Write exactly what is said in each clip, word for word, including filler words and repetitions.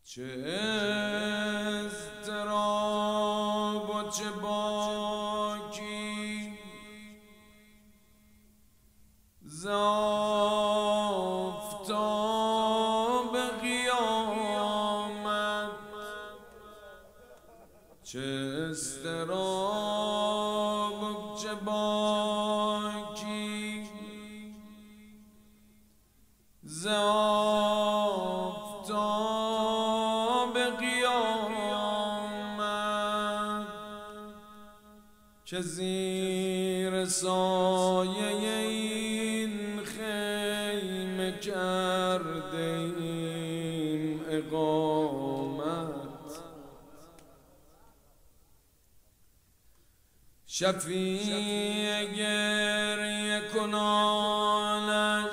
چه اضطراب و چه باکی ز آفتاب قیامت، چه اضطراب و چه باکی ز که زیر سایه این خیمه کرده ایم اقامت. شفیع گریه کنانش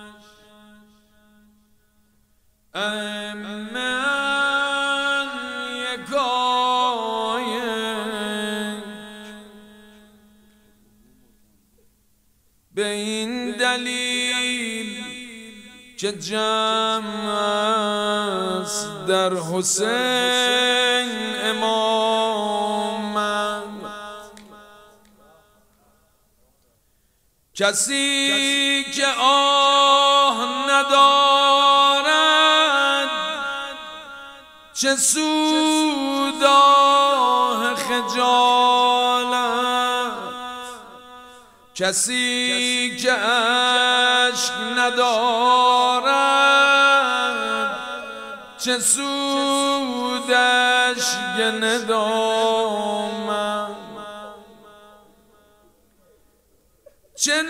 من یکایک، به این دلیل که جمع است در حسین امامت. کسی که آه ندارد چه سود آه خجالت، کسی که عشق ندارد چه سودش گ ندامت. چه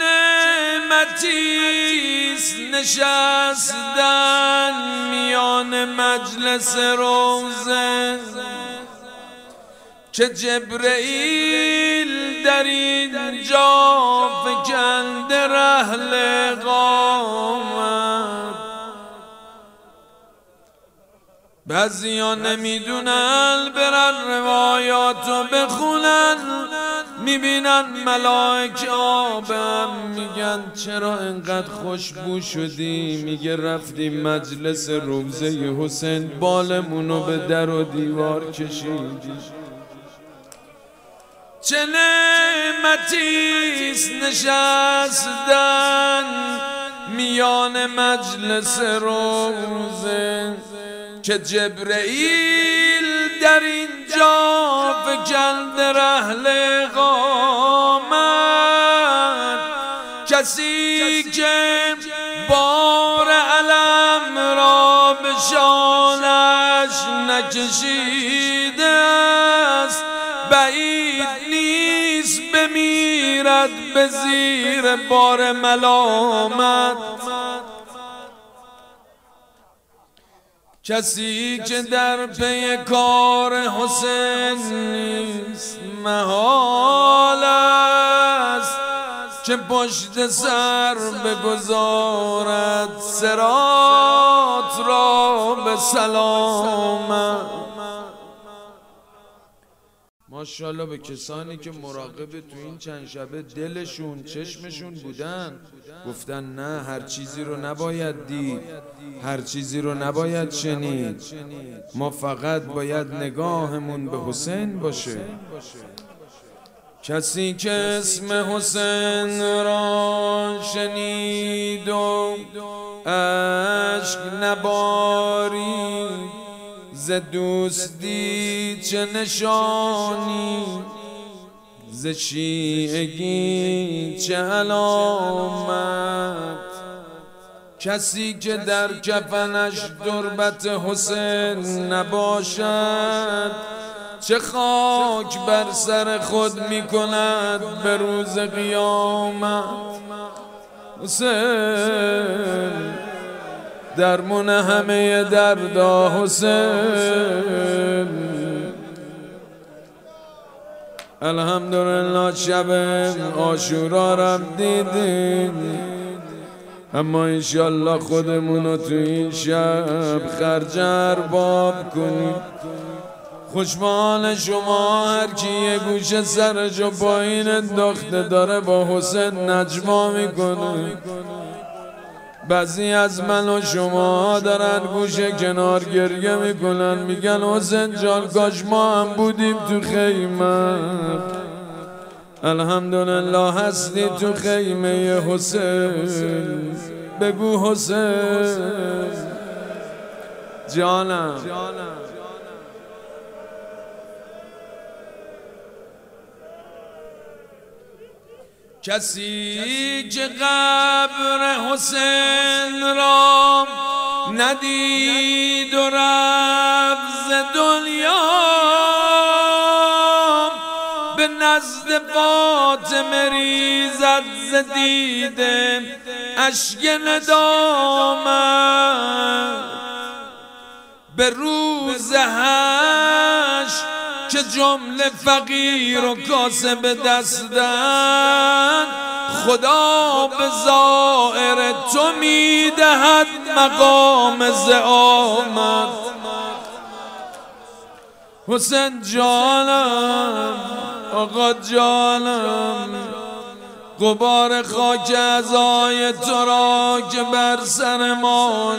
نعمتیست نشستن میان مجلس روضه، که جبرئیل در اینجا فکنده رحل اقامت. بعضیا نمیدونن برن روایاتو بخونن، میبینن ملائکه آبم، میگن چرا انقدر خوشبو شدی؟ میگه رفتیم مجلس روضه حسین، بالمونو به در و دیوار کشیدی. چه نعمتیست نشستن میان مجلس روضه، که جبرئیل در اینجا فکنده رحل اقامت. کسی که بار علم را به شانش نکشیده است، بعید نیست بمیرد به زیر بار ملامت. کسی که در پی کار حسین نیست، محال است که پشت سر بگذارد صراط را به سلامت. ماشاءالله به کسانی که مراقب تو این چند شبه دلشون چشمشون بودن، گفتن نه هر چیزی رو نباید دید، هر چیزی رو نباید شنید، ما فقط باید نگاهمون به حسین باشه. کسی که اسم حسین را شنید و عشق نبارید، ز دوستی چه نشانی، ز شیعگی چه علامت. کسی که در کفنش تربت حسین نباشد، چه خاک بر سر خود می کند به روز قیامت. حسین درمون همه دردا، حسین الحمدلله شب عاشورا رم دیدیم، اما انشالله خودمونو تو این شب خرج ارباب کنیم. خوشبال شما هر کی یه گوشه سرشو پایین انداخته داره با حسین نجوا میکنه. بعضی از من و شما دارن گوشه کنار گریه میکنن، میگن حسین جان کاش ما هم بودیم تو خیمه. الحمدلله هستی تو خیمه حسین. بگو حسین جانم. کسی که قبر حسین را ندید و رفت ز دنیا، به نزد فاطمه ریزد ز دیده اشک ندامت. به روز حشر که جمله فقیر و کاسب دستن، خدا به زائر تو میدهد مقام زعامت. حسین جانم آقا جانم، غبار خاک عزای تو را که بر سر ما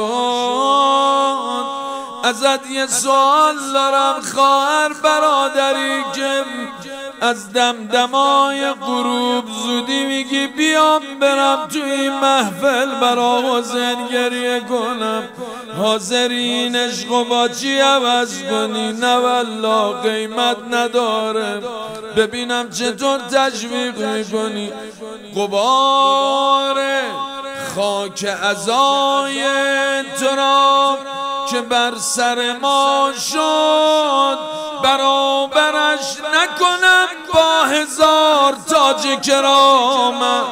شد، ازت یه سوال دارم خواهر برادری که از دمدمای غروب زودی میگی بیام برم تو این محفل برا حسین گریه کنم، حاضرین عشقو با چی عوض کنی؟ نه والله قیمت نداره، ببینم چطور تشویق میکنی. غبار خاک عزای تو را که بر سر ما شد، برابرش نکنم با هزار تاج کرامت.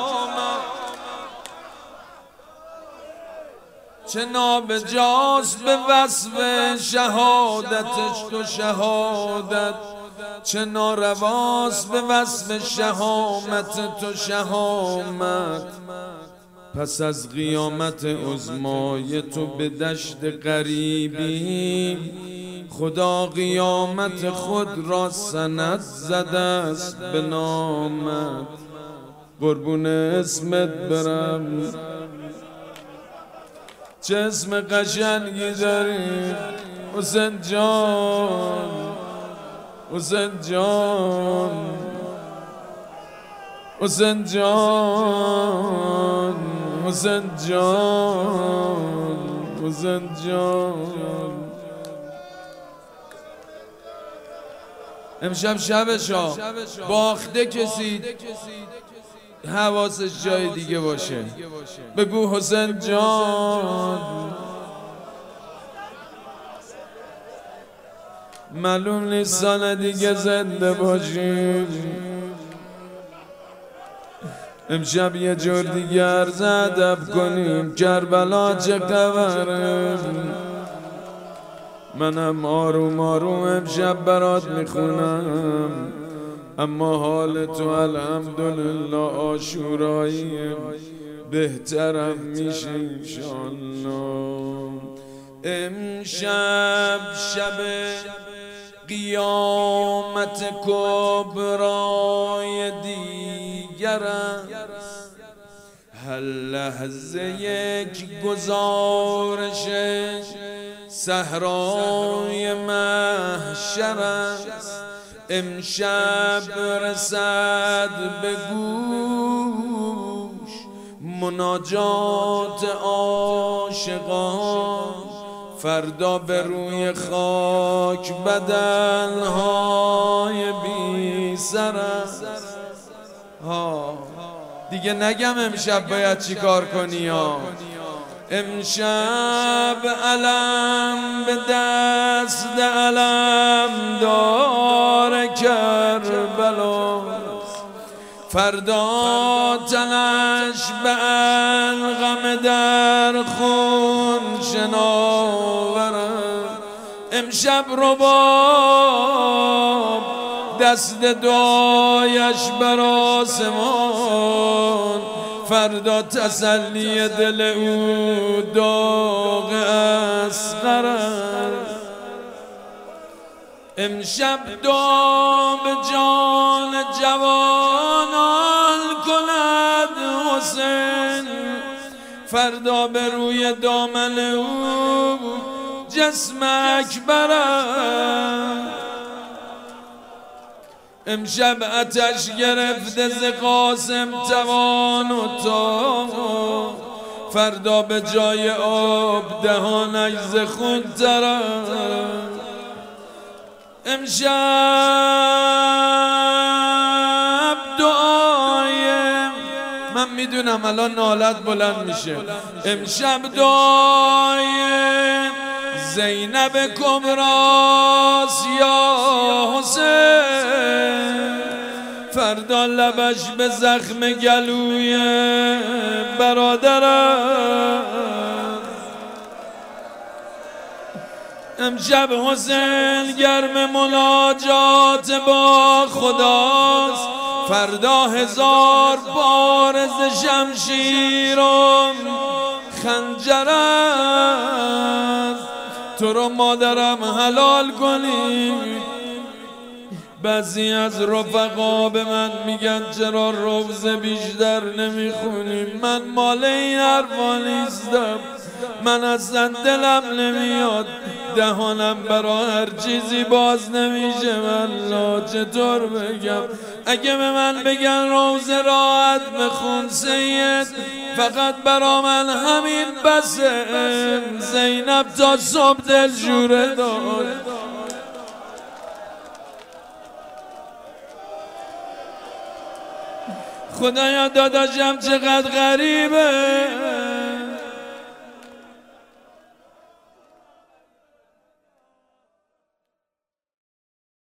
چه نابجاست به وصف شهادتش تو شهادت، چه نارواست به وصف شهامت تو شهامت. پس از قیامت عظمای تو به دشت غریبی، خدا قیامت خود را سند زده است به نامت. قربون اسمت برم، چه اسم قشنگی داری حسین جان، حسین جان، حسین جان، حسین جان، حسین جان. امشب شبشا باخته کسی حواسش جای دیگه باشه. بگو حسین جان. معلوم نیست سال دیگه زنده باشیم. امشب یه جور دیگه عرض ادب کنیم. کربلا چه خبره؟ منم آروم آروم امشب برات میخونم، اما حال تو الحمدلله عاشورایی بهترم میشه انشالله. امشب شب قیامت کبرای دیگر است، هر لحظه یک گزارش صحرای محشر است. امشب رسد به گوش مناجات عاشقان، فردا به روی خاک بدنهای بی سر است. ها دیگه نگم امشب باید چی کار کنی ها. امشب علم به دست علم دار کربلا، فردا تنش به الغم در خون شناورم. امشب رباب دست دعایش بر آسمان، فردا تسلی دل او داغ اصغر است. امشب دعا به جان جوانان کند حسین، فردا به روی دامن او جسم اکبرم. امشب آتش گرفته ز قاسم توان و تا، فردا به جای آب دهانش ز خون ترم. امشب دعایم، من میدونم الان نالت بلند میشه، امشب دعایم زینب کبراست یا حسین، فردا لبش به زخم گلوی برادرم. امشب حسین گرم مناجات با خداست، فردا هزار بار ز شمشیر و خنجر است. تو رو مادرم حلال کنی. بعضی از رفقا به من میگن چرا روزه بیشتر نمیخونی؟ من مال این حرفا نیستم، من اصلا دلم نمیاد، دهانم برا هر چیزی باز نمیشه. والله چطور بگم؟ اگه به من بگن روزه راحت بخون سید، فقط برا من همین بسه. زینب تا صبح دلجوره داد. خدایا داداشم چقدر غریبه،